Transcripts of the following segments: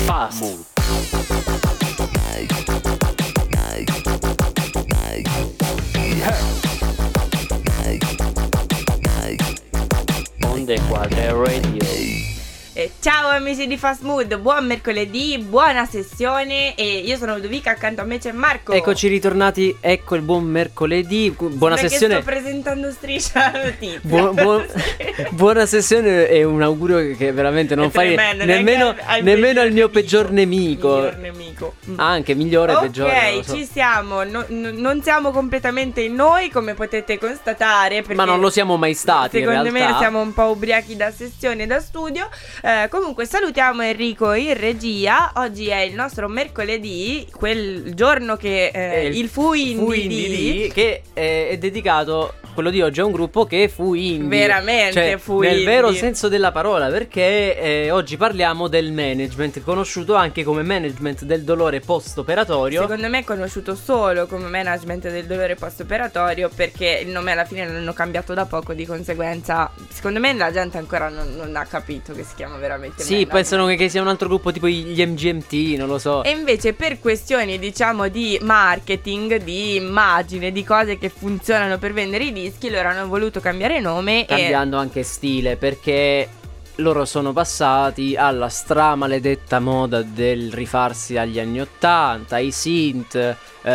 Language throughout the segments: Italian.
Fast Mood. Onde Quadre Radio. Ciao amici di Fast Mood, buon mercoledì, buona sessione. E io sono Ludovica, accanto a me c'è Marco. Eccoci ritornati, ecco il buon mercoledì, buona perché sessione. sto presentando Striscia la notizia. Buona sessione è un augurio che veramente non fai nemmeno al mio peggior nemico. Miglior nemico. Anche migliore e peggiore. Ok, ci siamo, non siamo completamente in noi, come potete constatare, perché ma non lo siamo mai stati in realtà. Secondo me siamo un po' ubriachi da sessione, da studio. Comunque salutiamo Enrico in regia. Oggi è il nostro mercoledì, quel giorno che il Fu Indie, che è dedicato, quello di oggi, è un gruppo che fu indie. Veramente, cioè, fu nel indie. vero senso della parola, perché oggi parliamo del management, conosciuto anche come management del dolore post-operatorio. Secondo me è conosciuto solo come management del dolore post-operatorio, perché il nome alla fine l'hanno cambiato da poco, di conseguenza secondo me la gente ancora non ha capito che si chiama veramente sì, management. pensano che sia un altro gruppo tipo gli MGMT, non lo so. E invece per questioni, diciamo, di marketing, di immagine, di cose che funzionano per vendere i dischi, loro hanno voluto cambiare nome, cambiando anche stile, perché loro sono passati alla stramaledetta moda del rifarsi agli anni 80, ai synth,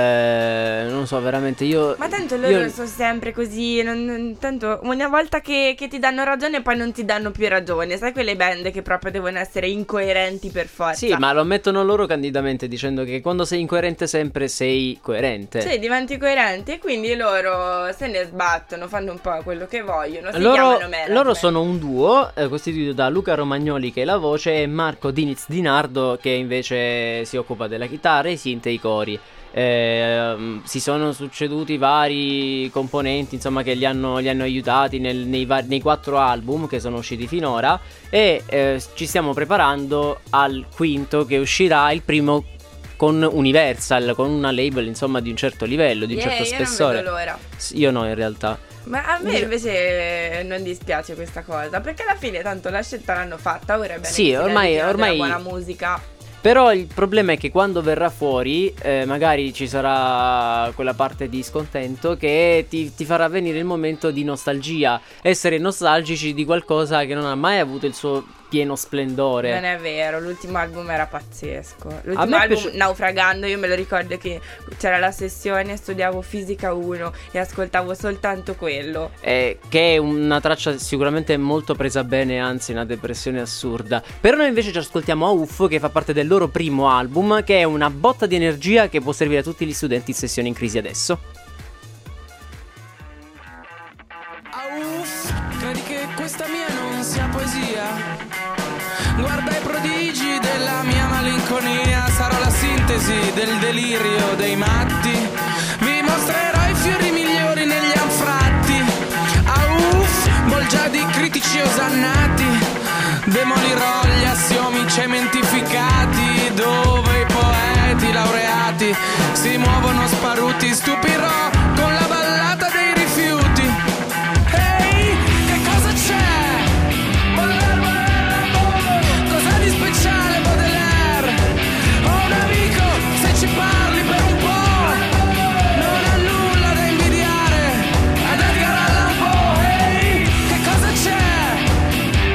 non so, veramente ma tanto loro sono sempre così, tanto una volta che ti danno ragione poi non ti danno più ragione. Sai quelle band che proprio devono essere incoerenti per forza? Sì, ma lo ammettono loro candidamente, dicendo che quando sei incoerente sempre sei coerente. Sì, diventi coerente, e quindi loro se ne sbattono, fanno un po' quello che vogliono. Chiamano management. Loro sono un duo costituito da Luca Romagnoli, che è la voce, e Marco Diniz Di Nardo, che invece si occupa della chitarra, i synth e i cori. Si sono succeduti vari componenti, insomma, che li hanno aiutati nei 4 album che sono usciti finora, e ci stiamo preparando al quinto, che uscirà, il primo con Universal, con una label, insomma, di un certo livello, di un certo spessore. Io non vedo l'ora. Io no, in realtà. Ma a me invece non dispiace questa cosa, perché alla fine tanto la scelta l'hanno fatta, ora è bene. Sì, che ormai della buona musica. Però il problema è che quando verrà fuori, magari ci sarà quella parte di scontento che ti farà venire il momento di nostalgia, essere nostalgici di qualcosa che non ha mai avuto il suo pieno splendore. Non è vero, l'ultimo album era pazzesco. L'ultimo album, Naufragando, io me lo ricordo che c'era la sessione, studiavo fisica 1 e ascoltavo soltanto quello. Che è una traccia sicuramente molto presa bene, anzi una depressione assurda. Però noi invece ci ascoltiamo AUF, che fa parte del loro primo album, che è una botta di energia che può servire a tutti gli studenti in sessione in crisi adesso. AUF, credi che questa mia non sia poesia? Guarda i prodigi della mia malinconia, sarò la sintesi del delirio dei matti. Vi mostrerò i fiori migliori negli anfratti. Auff, bolgiadi critici osannati. Demolirò gli assiomi cementificati, dove i poeti laureati si muovono sparuti. Stupirò con la ballata dei rifiuti. Ehi, che cosa c'è? Cosa di speciale Baudelaire? Ho un amico, se ci parli per un po' non ha nulla da invidiare ad Edgar Allan Poe. Ehi, che cosa c'è?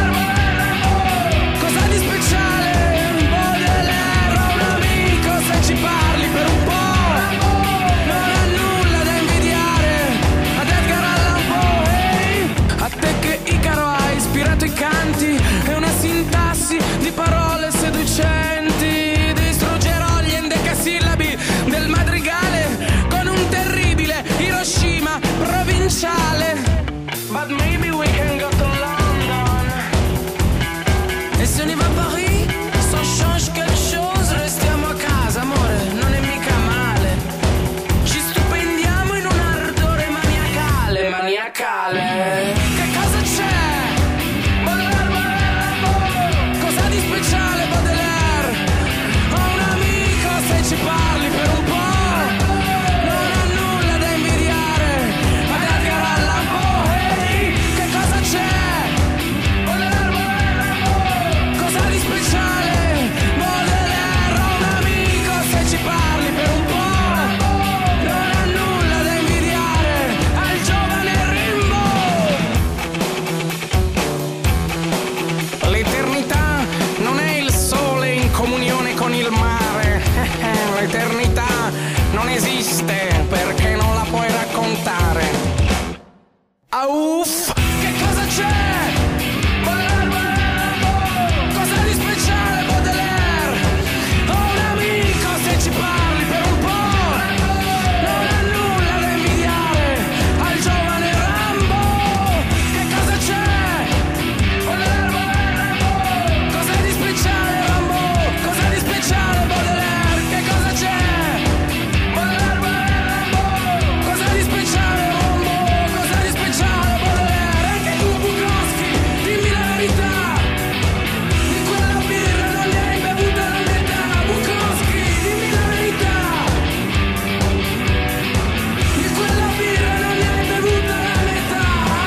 Cosa di speciale Baudelaire? Ho un amico, se ci parli per un po' non ha nulla da invidiare ad Edgar Allan Poe. Ehi, a te che Icaro ha ispirato i canti e una sintassi di parole seducenti. Distruggerò gli endecasillabi del madrigale con un terribile Hiroshima provinciale. But maybe we can go to London. E se ne va a Paris, sans change quelque chose, restiamo a casa, amore, non è mica male. Ci stupendiamo in un ardore maniacale, maniacale. Che cosa c'è? Cosa di speciale Baudelaire? Ho un amico, se ci parli per un po' non ha nulla da invidiare ad Edgar Allan Poe. Che cosa c'è? Cosa di speciale? Uff, che cosa c'è? Cosa di speciale Baudelaire? Ho un amico, se ci parli per un po' non ha nulla da invidiare al giovane Rambo. Che cosa c'è? Baudelaire, cosa di speciale Rambo? Cosa di speciale Baudelaire? Che cosa c'è? Baudelaire, cosa di speciale Rambo? Cosa di speciale Baudelaire? Anche tu Bukowski, dimmi la verità. Di quella birra non ne hai bevuta la metà. Bukowski, dimmi la verità. Di quella birra non ne hai bevuta la metà.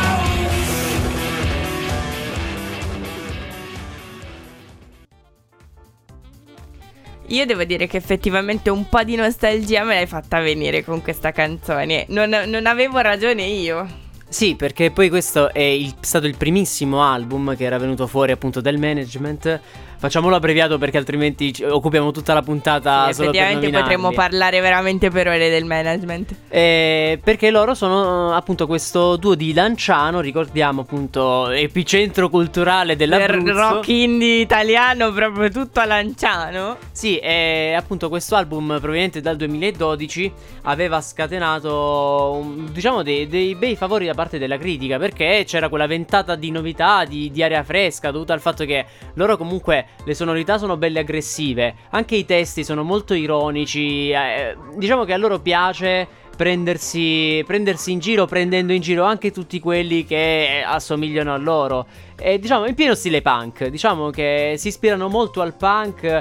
Io devo dire che effettivamente un po' di nostalgia me l'hai fatta venire con questa canzone. Non avevo ragione io. Sì, perché poi questo è stato il primissimo album che era venuto fuori appunto del management. Facciamolo abbreviato perché altrimenti occupiamo tutta la puntata Sì, solo per effettivamente nominarli. potremmo parlare veramente per ore del management. Perché loro sono appunto questo duo di Lanciano, ricordiamo appunto epicentro culturale Per dell'Abruzzo. rock indie italiano, proprio tutto a Lanciano. Sì, appunto questo album proveniente dal 2012 aveva scatenato diciamo dei bei favori da parte della critica, perché c'era quella ventata di novità, di aria fresca, dovuta al fatto che loro comunque le sonorità sono belle aggressive, anche i testi sono molto ironici, diciamo che a loro piace prendersi in giro, prendendo in giro anche tutti quelli che assomigliano a loro. E diciamo in pieno stile punk, diciamo che si ispirano molto al punk,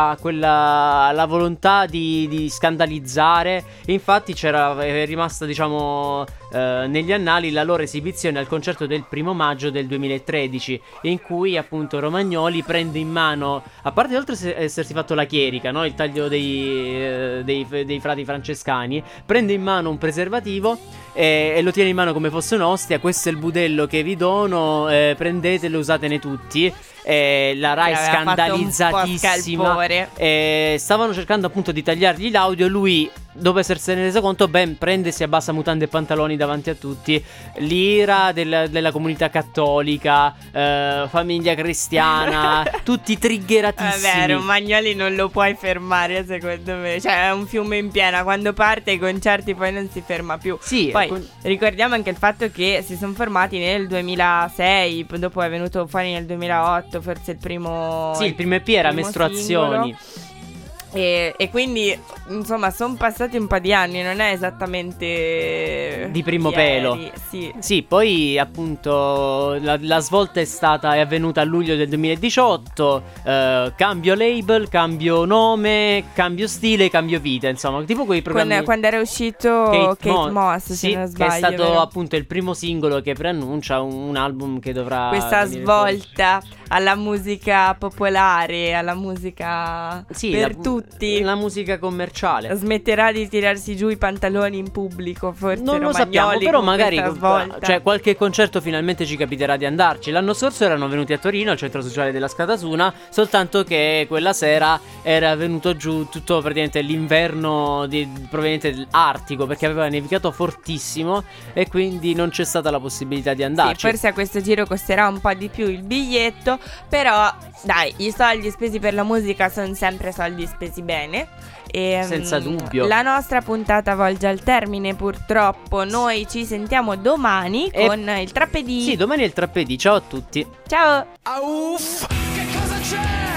alla volontà di scandalizzare. Infatti è rimasta diciamo negli annali la loro esibizione al concerto del 1 maggio del 2013, in cui appunto Romagnoli prende in mano, a parte oltre ad essersi fatto la chierica, no? Il taglio dei frati francescani, prende in mano un preservativo e lo tiene in mano come fosse un'ostia. Questo è il budello che vi dono, prendetelo, usatene tutti. La Rai scandalizzatissima, stavano cercando appunto di tagliargli l'audio. Lui, dopo essersene reso conto, prende e si abbassa mutande e pantaloni davanti a tutti. L'ira della comunità cattolica, famiglia cristiana, tutti triggeratissimi. Vabbè, Romagnoli non lo puoi fermare, secondo me. Cioè, è un fiume in piena. Quando parte i concerti poi non si ferma più. Sì, poi ricordiamo anche il fatto che si sono formati nel 2006, dopo è venuto fuori nel 2008, forse il primo. Sì, il primo EP era Mestruazioni. E quindi insomma sono passati un po' di anni, non è esattamente di primo ieri, pelo. Sì, poi appunto la svolta è avvenuta a luglio del 2018. Cambio label, cambio nome, cambio stile, cambio vita. Insomma, tipo quei programmi. Quando era uscito Kate Moss, sì, se non sbaglio, che è stato vero? Appunto il primo singolo che preannuncia un album che dovrà questa venire svolta alla musica popolare, alla musica per tutti. La musica commerciale. Smetterà di tirarsi giù i pantaloni in pubblico, forse. Non lo sappiamo, però magari cioè, qualche concerto finalmente ci capiterà di andarci. L'anno scorso erano venuti a Torino al centro sociale della Scatasuna, soltanto che quella sera era venuto giù tutto praticamente l'inverno proveniente dall'Artico, perché aveva nevicato fortissimo e quindi non c'è stata la possibilità di andarci. Sì, forse a questo giro costerà un po' di più il biglietto, però dai, i soldi spesi per la musica sono sempre soldi spesi bene. Senza dubbio. La nostra puntata volge al termine, purtroppo. Noi ci sentiamo domani con il Trappedì. Sì, domani è il Trappedì. Ciao a tutti. Ciao. Uff, che cosa c'è?